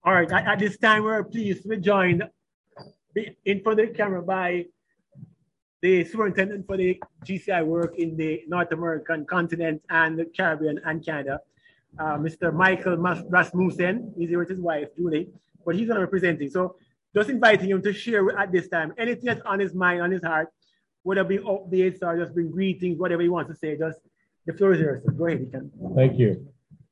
All right, at this time, we're pleased to be joined in front of the camera by the superintendent for the GCI work in the North American continent and the Caribbean and Canada, Mr. Michael Rasmussen. He's here with his wife, Julie, but he's going to represent it. So just inviting him to share at this time anything that's on his mind, on his heart, whether it be updates or just bring greetings, whatever he wants to say. Just the floor is yours. So go ahead, you can. Thank you.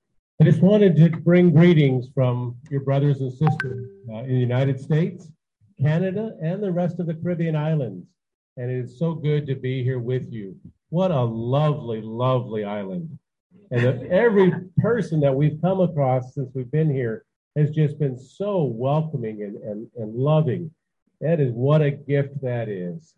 I just wanted to bring greetings from your brothers and sisters in the United States, Canada, and the rest of the Caribbean islands. And it is so good to be here with you. What a lovely, lovely island. And every person that we've come across since we've been here has just been so welcoming and loving. That is what a gift that is.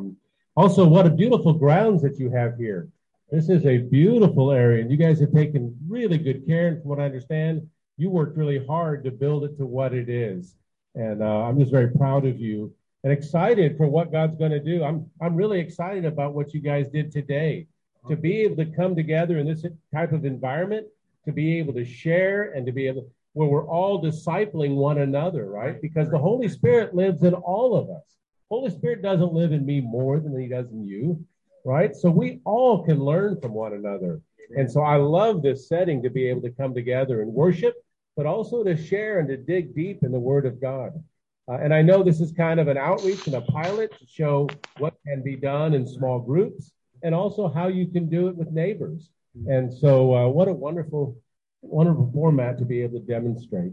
Also, what a beautiful grounds that you have here. This is a beautiful area, and you guys have taken really good care. And from what I understand, you worked really hard to build it to what it is. And I'm just very proud of you and excited for what God's going to do. I'm really excited about what you guys did today. To be able to come together in this type of environment, to be able to share and to be able, where we're all discipling one another, right? Because the Holy Spirit lives in all of us. Holy Spirit doesn't live in me more than he does in you. Right? So we all can learn from one another. And so I love this setting to be able to come together and worship, but also to share and to dig deep in the Word of God. And I know this is kind of an outreach and a pilot to show what can be done in small groups and also how you can do it with neighbors. And so what a wonderful, wonderful format to be able to demonstrate.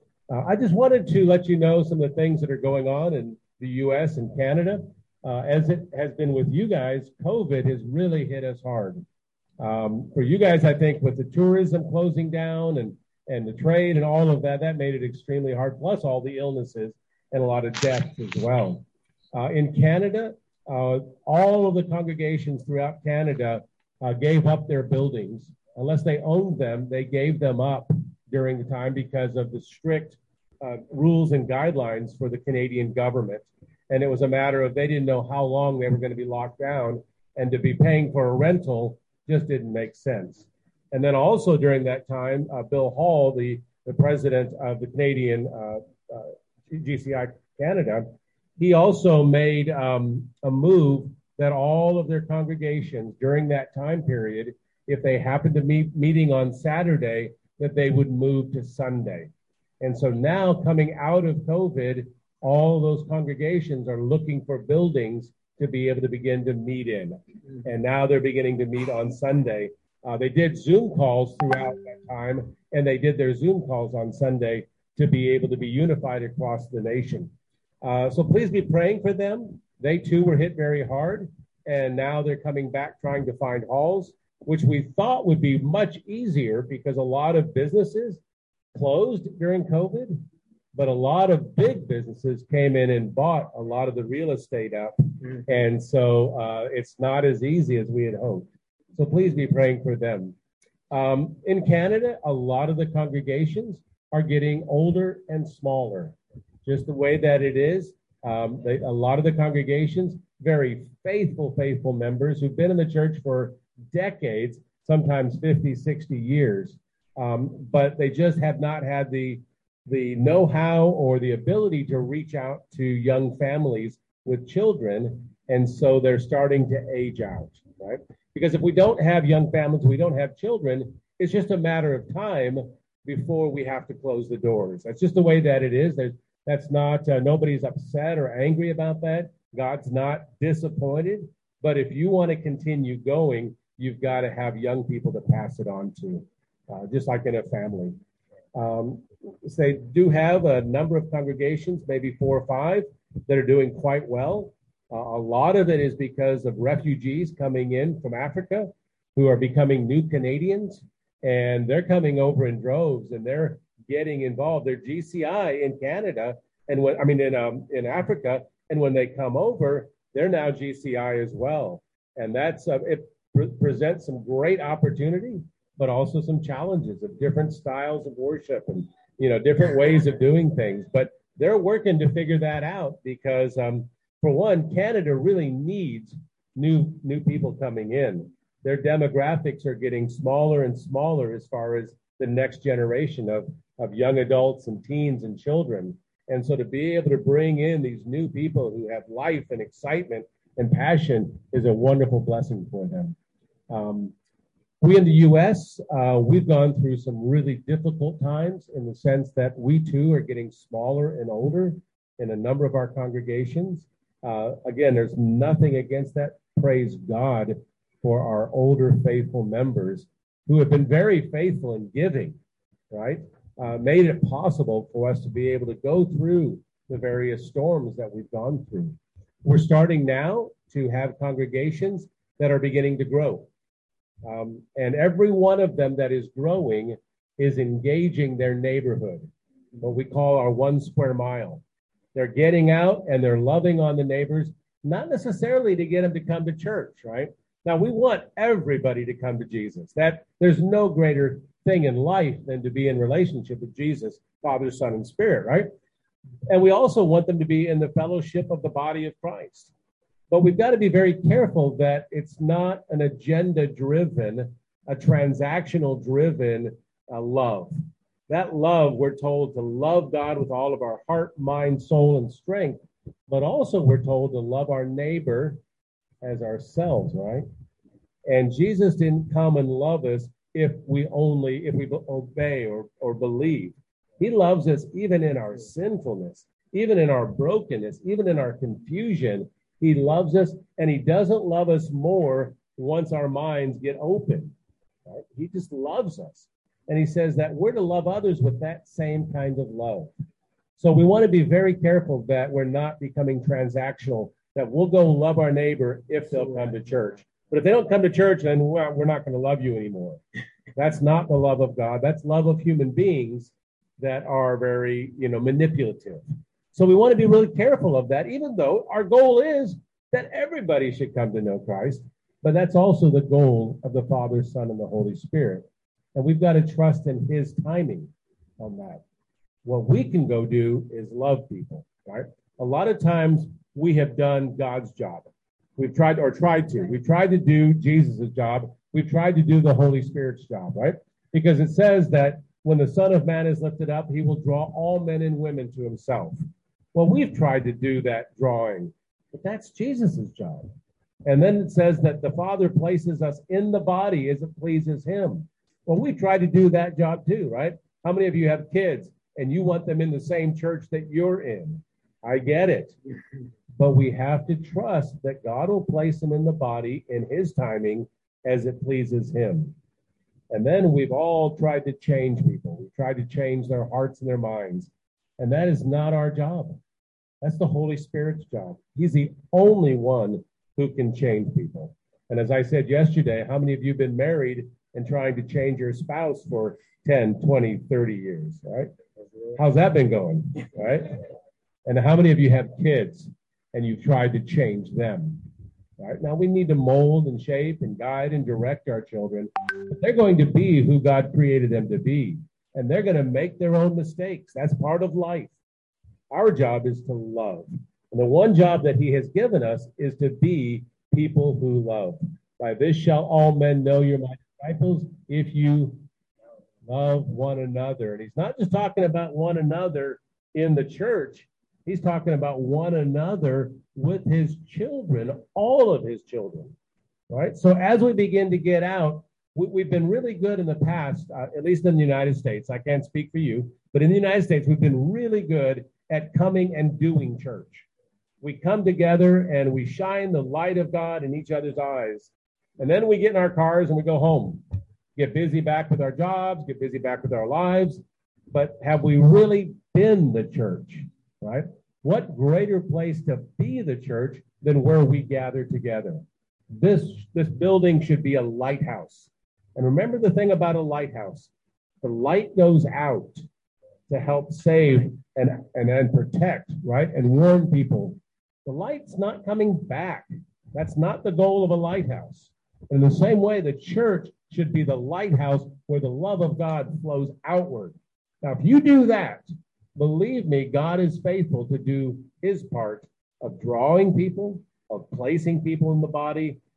I just wanted to let you know some of the things that are going on in the U.S. and Canada. As it has been with you guys, COVID has really hit us hard. For you guys, I think with the tourism closing down and the trade and all of that, that made it extremely hard, plus all the illnesses and a lot of deaths as well. In Canada, all of the congregations throughout Canada gave up their buildings. Unless they owned them, they gave them up during the time because of the strict rules and guidelines for the Canadian government. And it was a matter of they didn't know how long they were going to be locked down, and to be paying for a rental just didn't make sense. And then also during that time, Bill Hall, the president of the Canadian GCI Canada, he also made a move that all of their congregations during that time period, if they happened to meeting on Saturday, that they would move to Sunday. And so now coming out of COVID, all those congregations are looking for buildings to be able to begin to meet in. And now they're beginning to meet on Sunday. They did Zoom calls throughout that time, and they did their Zoom calls on Sunday to be able to be unified across the nation. So please be praying for them. They too were hit very hard, and now they're coming back trying to find halls, which we thought would be much easier because a lot of businesses closed during COVID. But a lot of big businesses came in and bought a lot of the real estate up. And so it's not as easy as we had hoped. So please be praying for them. In Canada, a lot of the congregations are getting older and smaller. Just the way that it is. A lot of the congregations, very faithful members who've been in the church for decades, sometimes 50, 60 years. But they just have not had the know-how or the ability to reach out to young families with children. And so they're starting to age out, right? Because if we don't have young families, we don't have children, it's just a matter of time before we have to close the doors. That's just the way that it is. That's not, nobody's upset or angry about that. God's not disappointed. But if you want to continue going, you've got to have young people to pass it on to, just like in a family. They do have a number of congregations, maybe 4 or 5, that are doing quite well. A lot of it is because of refugees coming in from Africa who are becoming new Canadians, and they're coming over in droves and they're getting involved. They're GCI in Canada and in Africa, and when they come over, they're now GCI as well. And that's it presents some great opportunity, but also some challenges of different styles of worship and different ways of doing things. But they're working to figure that out because, for one, Canada really needs new people coming in. their demographics are getting smaller and smaller as far as the next generation of young adults and teens and children. And so to be able to bring in these new people who have life and excitement and passion is a wonderful blessing for them. We in the U.S., we've gone through some really difficult times in the sense that we too are getting smaller and older in a number of our congregations. Again, there's nothing against that. Praise God for our older faithful members who have been very faithful in giving, right? Made it possible for us to be able to go through the various storms that we've gone through. We're starting now to have congregations that are beginning to grow. And every one of them that is growing is engaging their neighborhood, what we call our 1 square mile. They're getting out and they're loving on the neighbors, not necessarily to get them to come to church, right? Now, we want everybody to come to Jesus. That there's no greater thing in life than to be in relationship with Jesus, Father, Son, and Spirit, right? And we also want them to be in the fellowship of the body of Christ. But we've got to be very careful that it's not an agenda-driven, a transactional-driven love. That love, we're told to love God with all of our heart, mind, soul, and strength, but also we're told to love our neighbor as ourselves, right? And Jesus didn't come and love us if we obey or believe. He loves us even in our sinfulness, even in our brokenness, even in our confusion. He loves us, and he doesn't love us more once our minds get open. Right? He just loves us. And he says that we're to love others with that same kind of love. So we want to be very careful that we're not becoming transactional, that we'll go love our neighbor if they'll come to church. But if they don't come to church, then we're not going to love you anymore. That's not the love of God. That's love of human beings that are very, manipulative. So we want to be really careful of that, even though our goal is that everybody should come to know Christ. But that's also the goal of the Father, Son, and the Holy Spirit. And we've got to trust in his timing on that. What we can go do is love people, right? A lot of times we have done God's job. We've tried to do Jesus' job. We've tried to do the Holy Spirit's job, right? Because it says that when the Son of Man is lifted up, he will draw all men and women to himself. Well, we've tried to do that drawing, but that's Jesus' job. And then it says that the Father places us in the body as it pleases him. Well, we try to do that job too, right? How many of you have kids and you want them in the same church that you're in? I get it. But we have to trust that God will place them in the body in his timing as it pleases him. And then we've all tried to change people. We've tried to change their hearts and their minds. And that is not our job. That's the Holy Spirit's job. He's the only one who can change people. And as I said yesterday, how many of you have been married and trying to change your spouse for 10, 20, 30 years, right? How's that been going, right? And how many of you have kids and you've tried to change them, right? Now we need to mold and shape and guide and direct our children. But they're going to be who God created them to be. And they're going to make their own mistakes. That's part of life. Our job is to love. And the one job that he has given us is to be people who love. By this shall all men know you're my disciples if you love one another. And he's not just talking about one another in the church. He's talking about one another with his children, all of his children, right? So as we begin to get out, we've been really good in the past, at least in the United States. I can't speak for you, but in the United States, we've been really good at coming and doing church. We come together and we shine the light of God in each other's eyes. And then we get in our cars and we go home, get busy back with our jobs, get busy back with our lives. But have we really been the church, right? What greater place to be the church than where we gather together? This building should be a lighthouse. And remember the thing about a lighthouse. The light goes out to help save and protect, right? And warn people. The light's not coming back. That's not the goal of a lighthouse. In the same way, the church should be the lighthouse where the love of God flows outward. Now, if you do that, believe me, God is faithful to do his part of drawing people, of placing people in the body,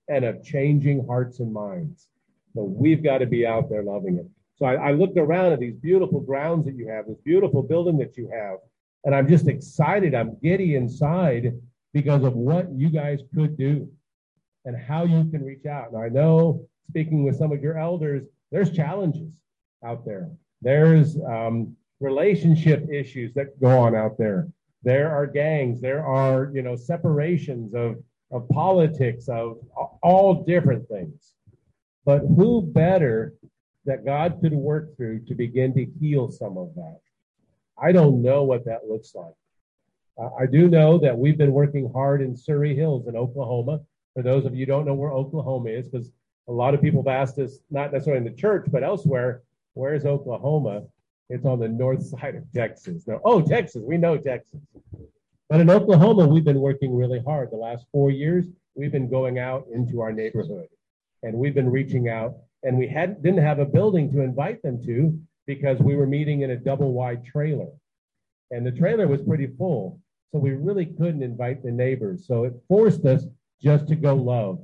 and of changing hearts and minds. So we've got to be out there loving it. So I looked around at these beautiful grounds that you have, this beautiful building that you have, and I'm just excited. I'm giddy inside because of what you guys could do and how you can reach out. And I know, speaking with some of your elders, there's challenges out there. There's relationship issues that go on out there. There are gangs. There are, separations of politics, of all different things. But who better that God could work through to begin to heal some of that? I don't know what that looks like. I do know that we've been working hard in Surrey Hills in Oklahoma. For those of you who don't know where Oklahoma is, because a lot of people have asked us, not necessarily in the church, but elsewhere, where is Oklahoma? It's on the north side of Texas. Now, Texas, we know Texas. But in Oklahoma, we've been working really hard. The last 4 years, we've been going out into our neighborhood, and we've been reaching out, and we didn't have a building to invite them to because we were meeting in a double-wide trailer, and the trailer was pretty full, so we really couldn't invite the neighbors. So it forced us just to go love.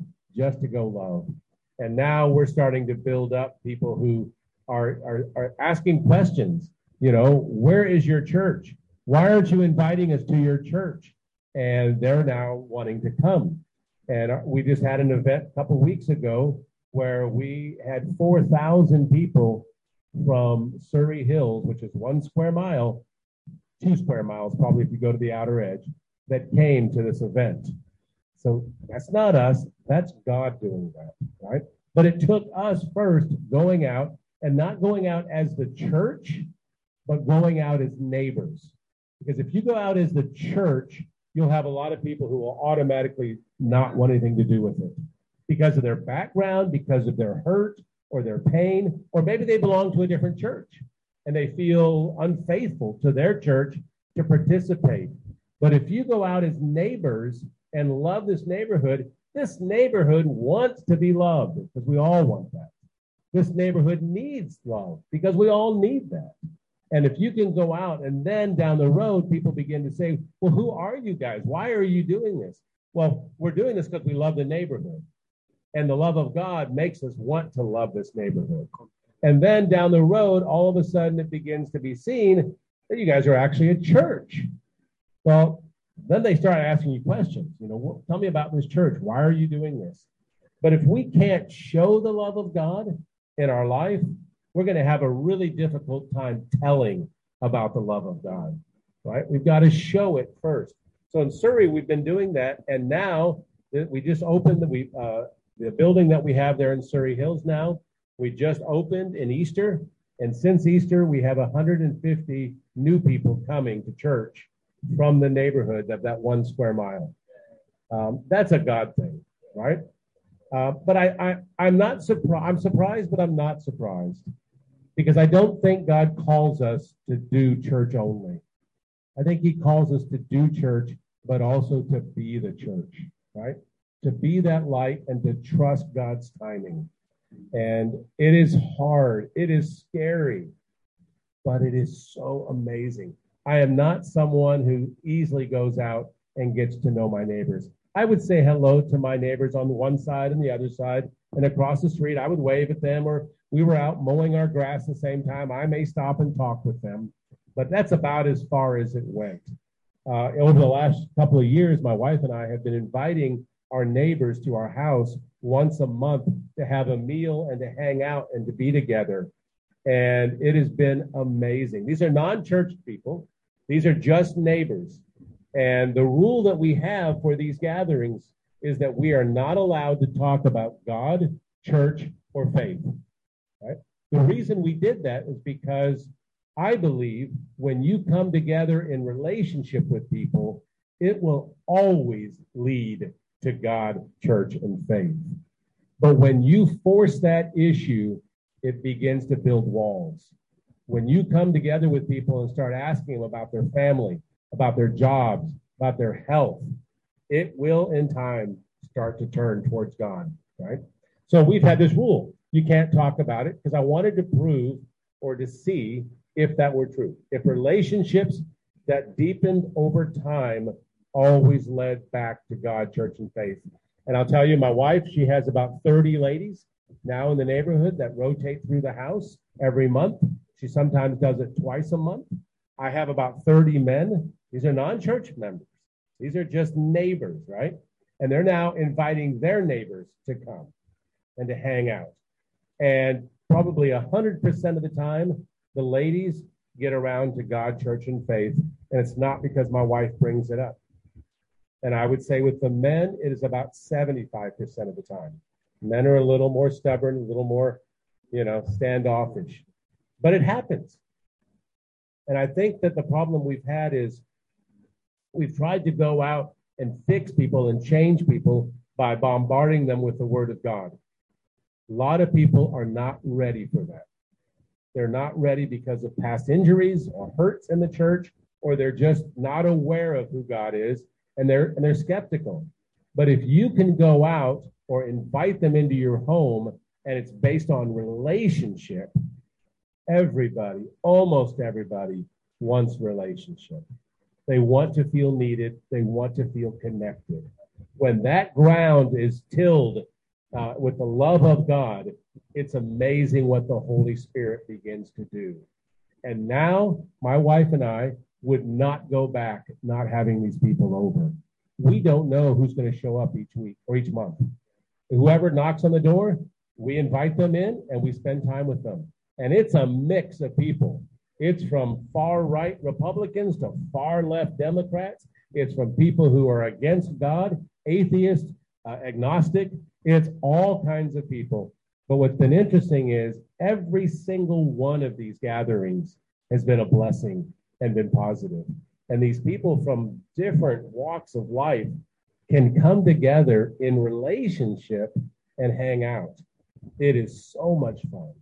And now we're starting to build up people who are asking questions. Where is your church? Why aren't you inviting us to your church? And they're now wanting to come. And we just had an event a couple weeks ago where we had 4,000 people from Surrey Hills, which is 1 square mile, 2 square miles, probably if you go to the outer edge, that came to this event. So that's not us, that's God doing that, right? But it took us first going out, and not going out as the church, but going out as neighbors. Because if you go out as the church, you'll have a lot of people who will automatically not want anything to do with it because of their background, because of their hurt or their pain, or maybe they belong to a different church and they feel unfaithful to their church to participate. But if you go out as neighbors and love this neighborhood wants to be loved, because we all want that. This neighborhood needs love because we all need that. And if you can go out and then down the road, people begin to say, well, who are you guys? Why are you doing this? Well, we're doing this because we love the neighborhood. And the love of God makes us want to love this neighborhood. And then down the road, all of a sudden it begins to be seen that you guys are actually a church. Well, then they start asking you questions. Tell me about this church. Why are you doing this? But if we can't show the love of God in our life, we're going to have a really difficult time telling about the love of God, right? We've got to show it first. So in Surrey, we've been doing that, and now we just opened the building that we have there in Surrey Hills now. We just opened in Easter, and since Easter, we have 150 new people coming to church from the neighborhood of that 1 square mile. That's a God thing, right? But I'm not surprised. I'm surprised, but I'm not surprised because I don't think God calls us to do church only. I think he calls us to do church, but also to be the church, right? To be that light and to trust God's timing. And it is hard. It is scary, but it is so amazing. I am not someone who easily goes out and gets to know my neighbors. I would say hello to my neighbors on the one side and the other side, and across the street, I would wave at them, or we were out mowing our grass at the same time. I may stop and talk with them, but that's about as far as it went. Over the last couple of years, my wife and I have been inviting our neighbors to our house once a month to have a meal and to hang out and to be together. And it has been amazing. These are non-church people. These are just neighbors. And the rule that we have for these gatherings is that we are not allowed to talk about God, church, or faith. Right? The reason we did that is because I believe when you come together in relationship with people, it will always lead to God, church, and faith. But when you force that issue, it begins to build walls. When you come together with people and start asking them about their family, about their jobs, about their health, it will in time start to turn towards God, right? So we've had this rule. You can't talk about it because I wanted to prove or to see if that were true. If relationships that deepened over time always led back to God, church, and faith. And I'll tell you, my wife, she has about 30 ladies now in the neighborhood that rotate through the house every month. She sometimes does it twice a month. I have about 30 men. These are non-church members. These are just neighbors, right? And they're now inviting their neighbors to come and to hang out. And probably 100% of the time, the ladies get around to God, church, and faith. And it's not because my wife brings it up. And I would say with the men, it is about 75% of the time. Men are a little more stubborn, a little more, standoffish. But it happens. And I think that the problem we've had is we've tried to go out and fix people and change people by bombarding them with the word of God. A lot of people are not ready for that. They're not ready because of past injuries or hurts in the church, or they're just not aware of who God is, and they're skeptical. But if you can go out or invite them into your home and it's based on relationship, everybody, almost everybody, wants relationship. They want to feel needed. They want to feel connected. When that ground is tilled with the love of God, it's amazing what the Holy Spirit begins to do. And now my wife and I would not go back not having these people over. We don't know who's going to show up each week or each month. Whoever knocks on the door, we invite them in and we spend time with them. And it's a mix of people. It's from far right Republicans to far left Democrats. It's from people who are against God, atheists, agnostic. It's all kinds of people. But what's been interesting is every single one of these gatherings has been a blessing and been positive. And these people from different walks of life can come together in relationship and hang out. It is so much fun.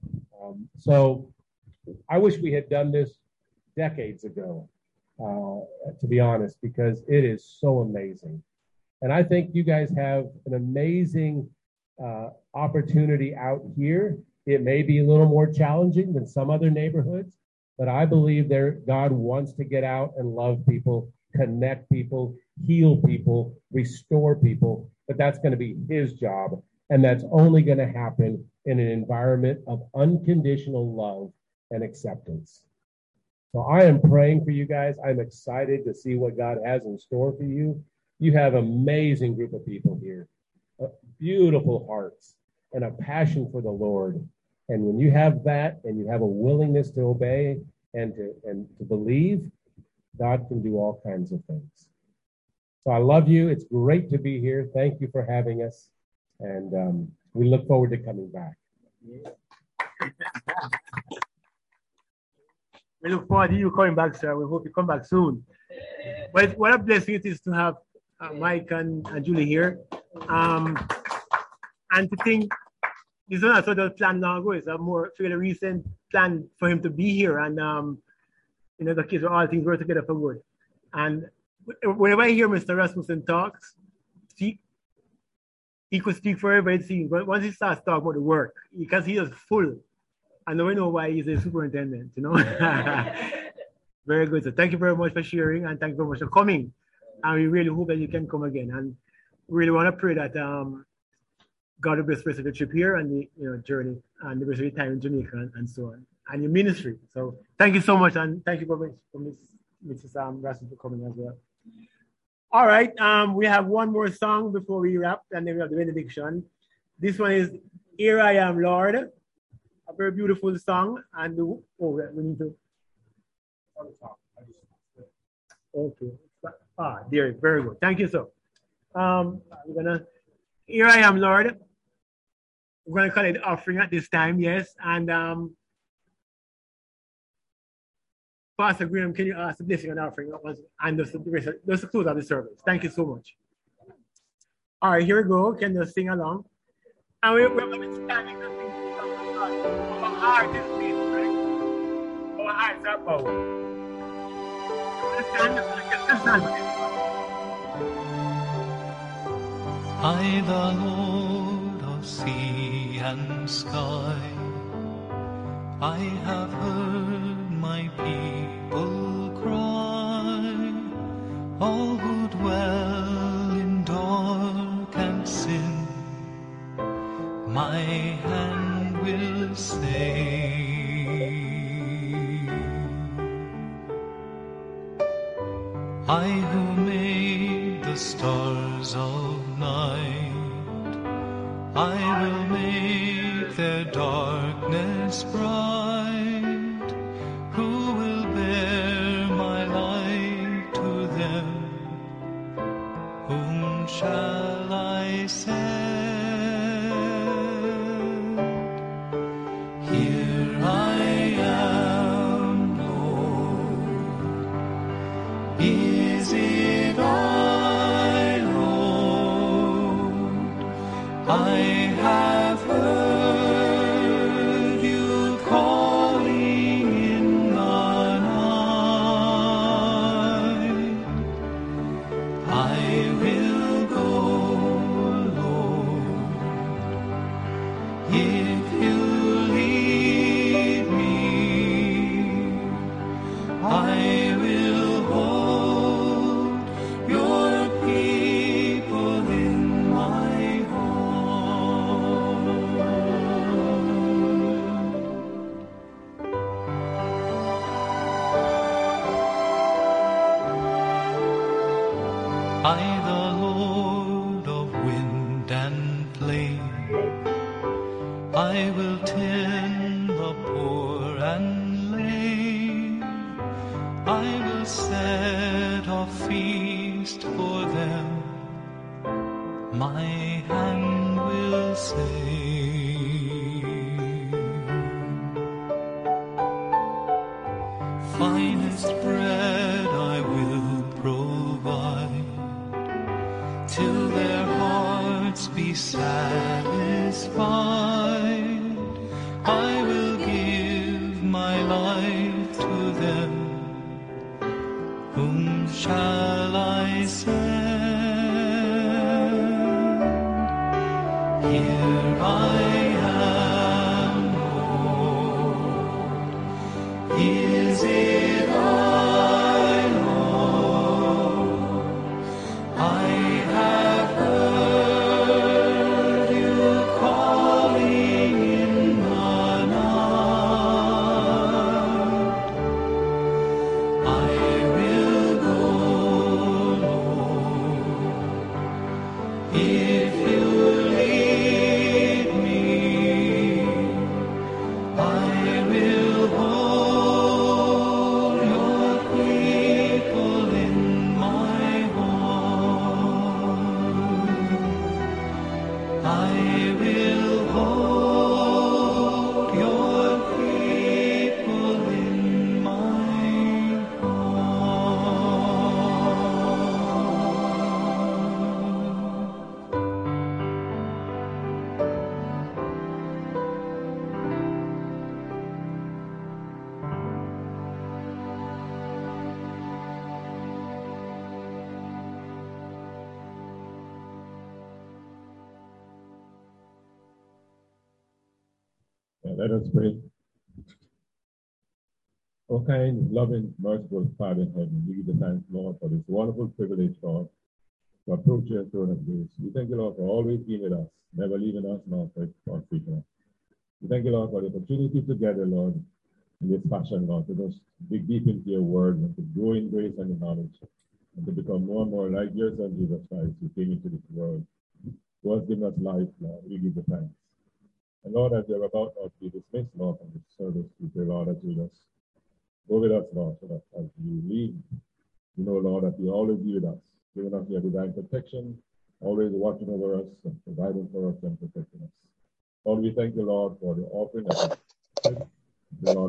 So I wish we had done this decades ago, to be honest, because it is so amazing. And I think you guys have an amazing opportunity out here. It may be a little more challenging than some other neighborhoods, but I believe God wants to get out and love people, connect people, heal people, restore people, but that's going to be his job. And that's only going to happen in an environment of unconditional love and acceptance. So I am praying for you guys. I'm excited to see what God has in store for you. You have an amazing group of people here, beautiful hearts, and a passion for the Lord. And when you have that and you have a willingness to obey and to believe, God can do all kinds of things. So I love you. It's great to be here. Thank you for having us. And we look forward to coming back. We look forward to you coming back, sir. We hope you come back soon. But what a blessing it is to have Mike and Julie here. And to think, this is not sort of plan long ago. It's a more fairly recent plan for him to be here. And, the kids are all things work together for good. And whenever I hear Mr. Rasmussen talks, he could speak for everybody, but once he starts talking about the work, because he is full, and now we know why he's a superintendent, Very good. So thank you very much for sharing, and thank you very much for coming. And we really hope that you can come again. And we really want to pray that God will bless the rest of the trip here and the journey and the rest of your time in Jamaica and so on, and your ministry. So thank you so much, and thank you very much for Mrs. Rasmussen for coming as well. All right, we have one more song before we wrap, and then we have the benediction. This one is "Here I Am, Lord," a very beautiful song. And we need to. Okay. There, very good. Thank you, sir. Here I am, Lord. We're gonna call it offering at this time, yes. And Pastor Graham, can you ask the blessing and offering and just to close out the service? Thank you so much. All right, here we go. Can you sing along? And we're going to be standing and sing our heart is beat, right? Our hearts are power. I, the Lord of sea and sky, I have heard my people cry, all who dwell in dark and my hand will save. I who made the stars of night, I will make their darkness bright. Who will bear my light to them? Whom shall I send? Here I am, Lord. Is it I, Lord? I have heard you calling in the night. I will go, Lord, if you lead me. I will hold your people in my heart. I, the Lord of wind and plain, I will tend the poor and lame. I will set a feast for them. My hand will save. Finest bread I will provide, till their hearts be satisfied. I will give my life to them. Whom shall I send? Here I am, Lord. Is it I, Lord? I have heard you calling in the night. I will go, Lord, if you lead me. I will hold your people in my heart. I will hold your people in my Let us pray. O kind, loving, merciful Father in heaven, we give you thanks, Lord, for this wonderful privilege, Lord, to approach your throne of grace. We thank you, Lord, for always being with us, never leaving us, nor forsaking us. We thank you, Lord, for the opportunity together, Lord, in this fashion, Lord, to just dig deep into your word and to grow in grace and in knowledge, and to become more and more like your Son, Jesus Christ, who came into this world, who has given us life, Lord. We give you thanks. And Lord, as we're about now to be dismissed, Lord, from this service, we pray, Lord, that you just go with us, Lord, so that as you leave, you know, Lord, that you always be with us, giving us your divine protection, always watching over us and providing for us and protecting us. Lord, we thank you, Lord, for the offering of the Lord.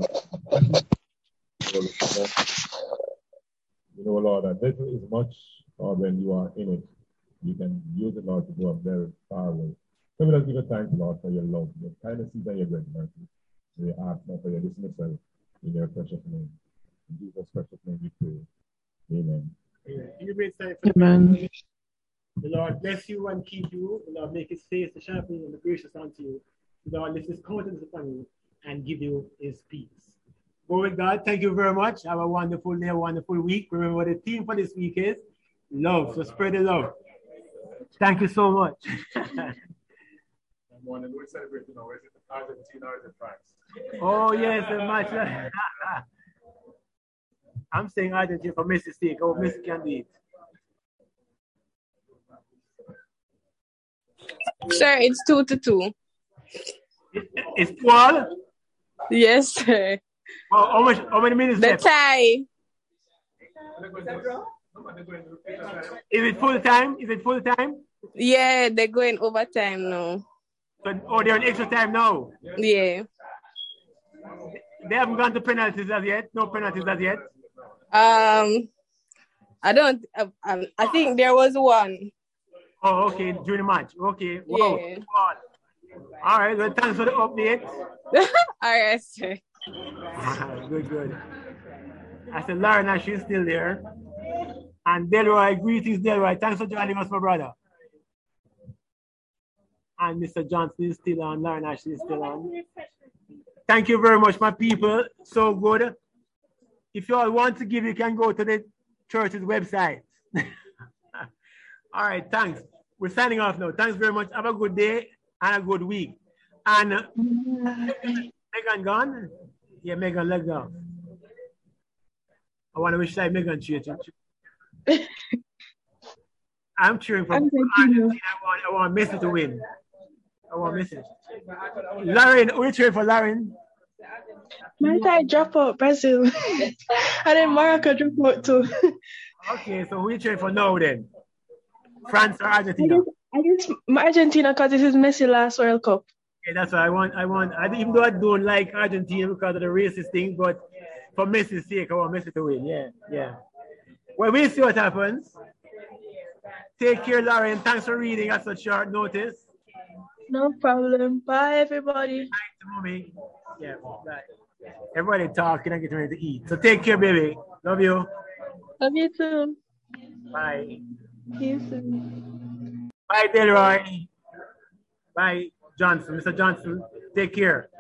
You know, Lord, that little is much, Lord, when you are in it. You can use it, Lord, to go up very far away. So we just give you thanks, Lord, for your love, your kindness, and your great mercy. We ask now for your dismissal in your precious name. In Jesus' precious name we pray. Amen. Amen. The Lord bless you and keep you. The Lord make his face to shine and be gracious unto you. The Lord lift his countenance upon you and give you his peace. Go with God. Thank you very much. Have a wonderful day, a wonderful week. Remember what the theme for this week is? Love. So spread the love. Thank you so much. morning. We're celebrating now. Is it Argentina or is it France? Oh, yes, the match. I'm saying Argentina for Messi's sake. Oh, Messi can do it. Sir, it's 2-2. It's 12. Yes, sir. Oh, how many minutes The left? tie. Is it full time? Is it full time? Yeah, they're going overtime now. So, they're in extra time now. Yeah. They haven't gone to penalties as yet. No penalties as yet. I don't. I think there was one. Oh, okay. During the match. Okay. Wow. Yeah. All right. Well, thanks for the update. All right, sir. Good. I said, Lauren, she's still there. And Delroy, greetings, Delroy. Thanks for joining us, my brother. And Mr. Johnson is still on. Lauren Ashley is still on. Thank you very much, my people. So good. If you all want to give, you can go to the church's website. All right, thanks. We're signing off now. Thanks very much. Have a good day and a good week. And Megan gone? Yeah, Megan, let's go. I want to wish that Megan cheer. I'm cheering for Argentina. I want Messi to win. I want Messi. Lauren, we're cheering for Lauren. My side drop out Brazil. And then Morocco drop out too. Okay, so we're cheering for now then. France or Argentina? I guess Argentina because this is Messi last World Cup. Okay, that's what I want. Even though I don't like Argentina because of the racist thing, but for Messi's sake, I want Messi to win. Yeah. Well, we'll see what happens. Take care, Lauren. Thanks for reading at such short notice. No problem. Bye, everybody. Night, mommy. Yeah, bye. Everybody talking and getting ready to eat. So take care, baby. Love you. Love you too. Bye. See you soon. Bye, Delroy. Bye, Johnson. Mr. Johnson, take care.